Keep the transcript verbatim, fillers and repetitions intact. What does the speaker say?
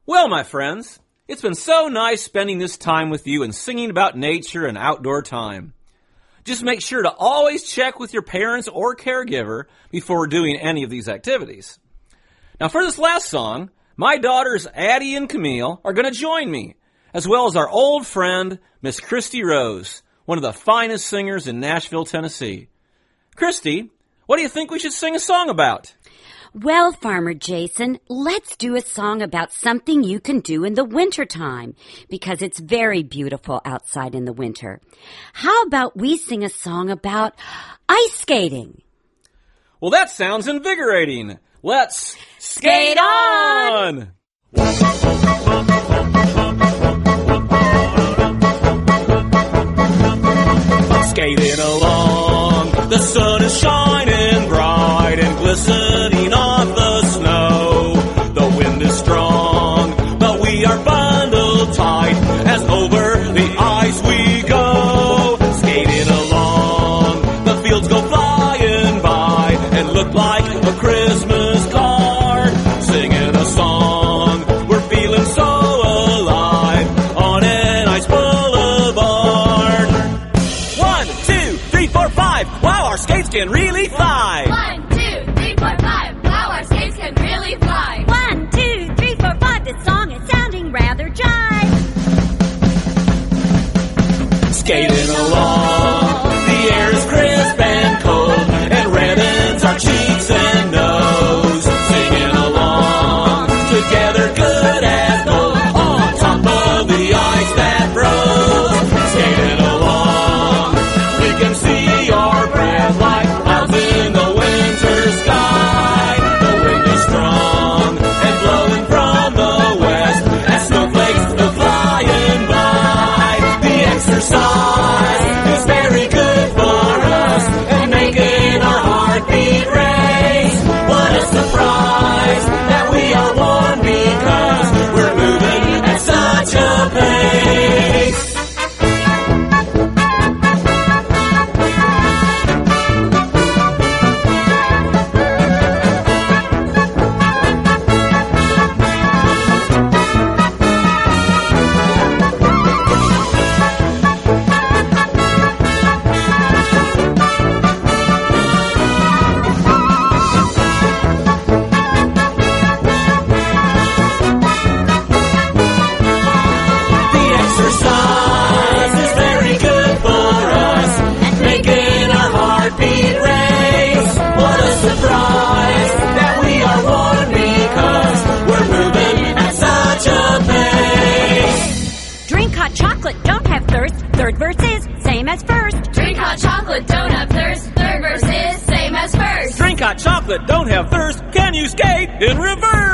Well, my friends, it's been so nice spending this time with you and singing about nature and outdoor time. Just make sure to always check with your parents or caregiver before doing any of these activities. Now, for this last song, my daughters Addie and Camille are going to join me, as well as our old friend, Miss Christy Rose, one of the finest singers in Nashville, Tennessee. Christy, what do you think we should sing a song about? Well, Farmer Jason, let's do a song about something you can do in the wintertime, because it's very beautiful outside in the winter. How about we sing a song about ice skating? Well, that sounds invigorating. Let's skate on! Skating along, the sun is shining bright and glistening off the snow. The wind is strong, but we are bundled tight as over the ice we go. Skating along, the fields go flying by and look like a Christmas card. Singing a song, we're feeling so alive on an ice boulevard. One, two, three, four, five. Wow, our skates can really fly. One, two, three, four, five. Wow, our skates can really fly. One, two, three, four, five. This song is sounding rather jive. Skating along, the air is crisp and cold, and reddens our cheeks and nose. Singing along, together good as gold, on top of the ice that froze. Skating along, we can see our breath like clouds in the winter sky. The wind is strong and blowing from the west as snowflakes go flying by. The exercise is very good for us and making our heartbeat race. What a surprise that we are warm because we're moving at such a pace. The exercise is very good for us and making our heartbeat race. What a surprise that we are warm because we're moving at such a pace. Drink hot chocolate, don't have thirst. Third verse is same as first. Drink hot chocolate, don't have thirst. Third verse is same as first. Drink hot chocolate, don't have thirst. Can you skate in reverse?